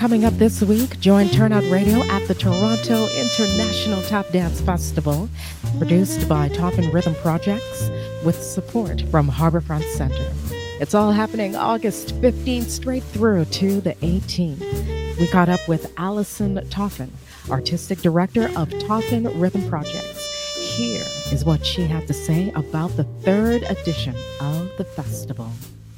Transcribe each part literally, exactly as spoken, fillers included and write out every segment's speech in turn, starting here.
coming up this week. Join Turnout Radio at the Toronto International Tap Dance Festival, produced by Toffin Rhythm Projects, with support from Harbourfront Centre. It's all happening August fifteenth straight through to the eighteenth. We caught up with Allison Toffin, Artistic Director of Toffin Rhythm Projects. Here is what she had to say about the third edition of the festival.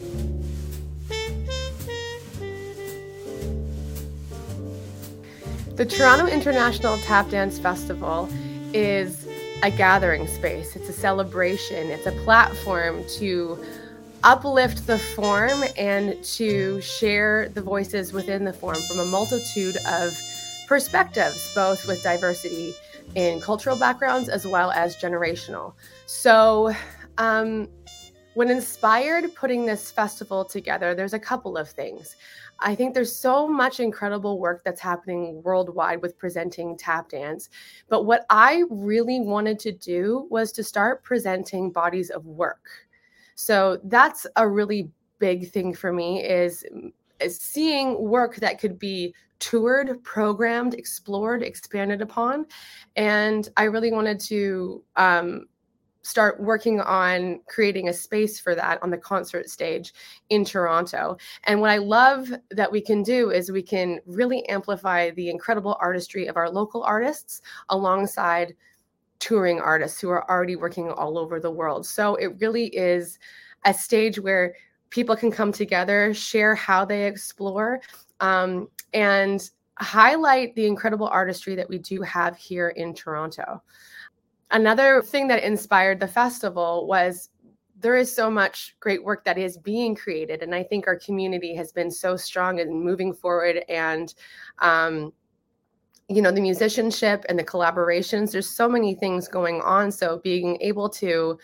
The Toronto International Tap Dance Festival is a gathering space. It's a celebration. It's a platform to uplift the form and to share the voices within the form from a multitude of perspectives, both with diversity in cultural backgrounds as well as generational. So um, when inspired putting this festival together, there's a couple of things. I think there's so much incredible work that's happening worldwide with presenting tap dance. But what I really wanted to do was to start presenting bodies of work. So that's a really big thing for me is, is seeing work that could be toured, programmed, explored, expanded upon. And I really wanted to um, start working on creating a space for that on the concert stage in Toronto. And what I love that we can do is we can really amplify the incredible artistry of our local artists alongside touring artists who are already working all over the world. So it really is a stage where people can come together, share how they explore, um, and highlight the incredible artistry that we do have here in Toronto. Another thing that inspired the festival was there is so much great work that is being created. And I think our community has been so strong in moving forward and, um, you know, the musicianship and the collaborations, there's so many things going on. So being able to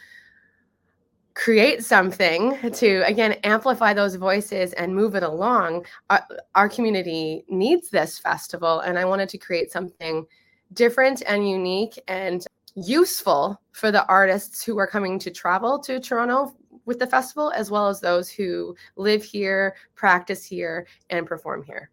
create something to, again, amplify those voices and move it along, our, our community needs this festival. And I wanted to create something different and unique and useful for the artists who are coming to travel to Toronto with the festival, as well as those who live here, practice here, and perform here.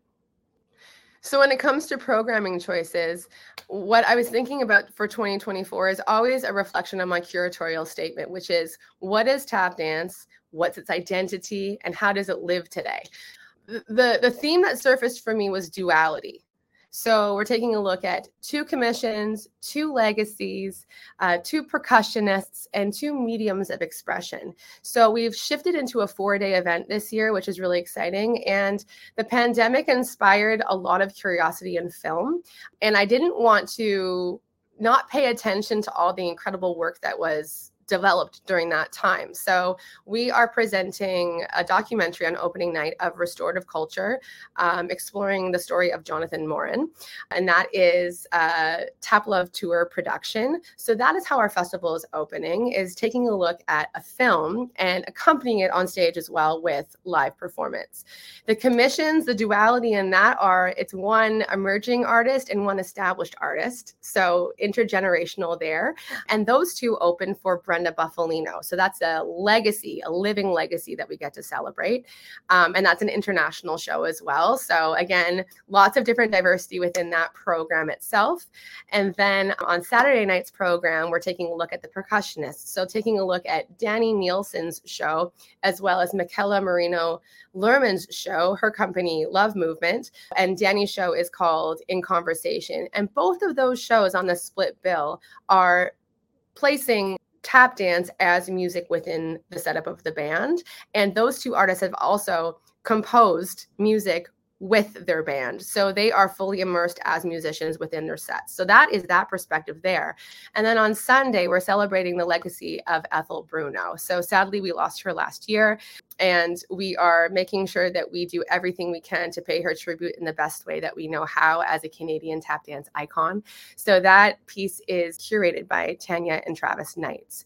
So when it comes to programming choices, what I was thinking about for twenty twenty-four is always a reflection on my curatorial statement, which is, what is tap dance? What's its identity? And how does it live today? The, the theme that surfaced for me was duality. So we're taking a look at two commissions, two legacies, uh, two percussionists, and two mediums of expression. So we've shifted into a four-day event this year, which is really exciting. And the pandemic inspired a lot of curiosity in film. And I didn't want to not pay attention to all the incredible work that was developed during that time. So we are presenting a documentary on opening night of Restorative Culture, um, exploring the story of Jonathan Morin. And that is a Tap Love Tour production. So that is how our festival is opening, is taking a look at a film and accompanying it on stage as well with live performance. The commissions, the duality in that are, it's one emerging artist and one established artist. So intergenerational there. And those two open for Brenda Buffalino. So that's a legacy, a living legacy that we get to celebrate. Um, and that's an international show as well. So again, lots of different diversity within that program itself. And then on Saturday night's program, we're taking a look at the percussionists. So taking a look at Danny Nielsen's show, as well as Michaela Marino Lerman's show, her company Love Movement. And Danny's show is called In Conversation. And both of those shows on the split bill are placing tap dance as music within the setup of the band. And those two artists have also composed music with their band. So they are fully immersed as musicians within their sets. So that is that perspective there. And then on Sunday, we're celebrating the legacy of Ethel Bruno. So sadly, we lost her last year. And we are making sure that we do everything we can to pay her tribute in the best way that we know how as a Canadian tap dance icon. So that piece is curated by Tanya and Travis Knights.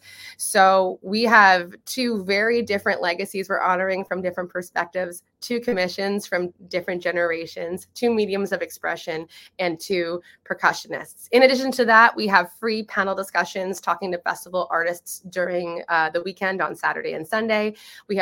So we have two very different legacies we're honoring from different perspectives, two commissions from different generations, two mediums of expression, and two percussionists. In addition to that, we have free panel discussions talking to festival artists during uh, the weekend on Saturday and Sunday. We have free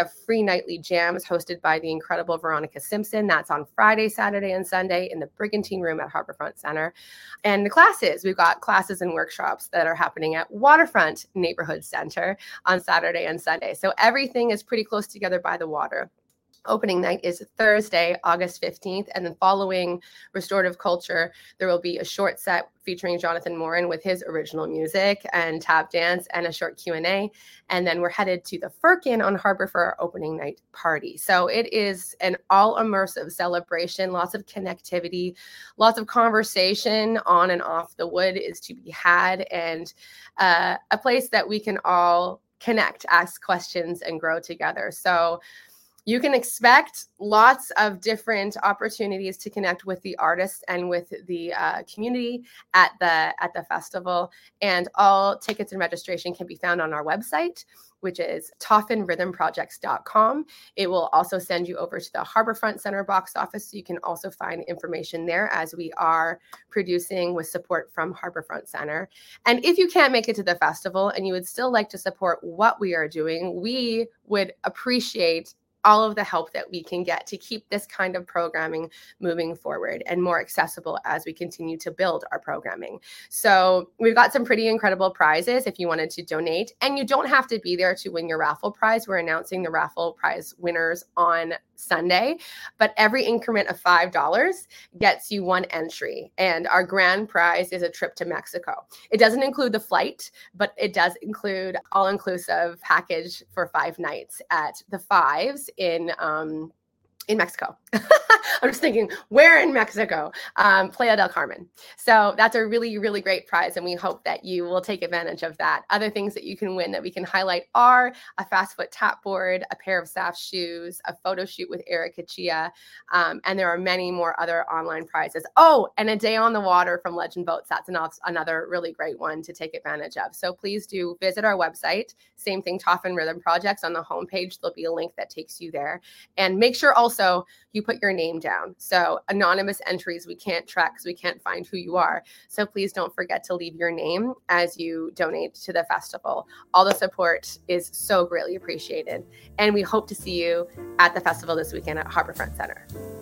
free nightly jams hosted by the incredible Veronica Simpson. That's on Friday, Saturday, and Sunday in the Brigantine Room at Harborfront Center. And the classes, we've got classes and workshops that are happening at Waterfront Neighborhood Center on Saturday and Sunday. So everything is pretty close together by the water. Opening night is Thursday, August fifteenth, and then following Restorative Culture, there will be a short set featuring Jonathan Morin with his original music and tap dance and a short Q and A. And then we're headed to the Firkin on Harbor for our opening night party. So it is an all immersive celebration, lots of connectivity, lots of conversation on and off the wood is to be had, and uh, a place that we can all connect, ask questions, and grow together. So you can expect lots of different opportunities to connect with the artists and with the uh, community at the at the festival. And all tickets and registration can be found on our website, which is toffin rhythm projects dot com. It will also send you over to the Harborfront Center box office, so you can also find information there, as we are producing with support from Harborfront Center. And if you can't make it to the festival and you would still like to support what we are doing, we would appreciate all of the help that we can get to keep this kind of programming moving forward and more accessible as we continue to build our programming. So we've got some pretty incredible prizes if you wanted to donate, and you don't have to be there to win your raffle prize. We're announcing the raffle prize winners on Sunday, but every increment of five dollars gets you one entry. And our grand prize is a trip to Mexico. It doesn't include the flight, but it does include all-inclusive package for five nights at the Fives in um, in Mexico. I'm just thinking, where in Mexico? Um, Playa del Carmen. So that's a really, really great prize, and we hope that you will take advantage of that. Other things that you can win that we can highlight are a fast foot tap board, a pair of S A F shoes, a photo shoot with Erica Chia, um, and there are many more other online prizes. Oh, and a day on the water from Legend Boats. That's an, another really great one to take advantage of. So please do visit our website. Same thing, Toffin Rhythm Projects. On the homepage, there'll be a link that takes you there. And make sure also you put your name down. So anonymous entries we can't track because we can't find who you are. So please don't forget to leave your name as you donate to the festival. All the support is so greatly appreciated. And we hope to see you at the festival this weekend at Harborfront Center.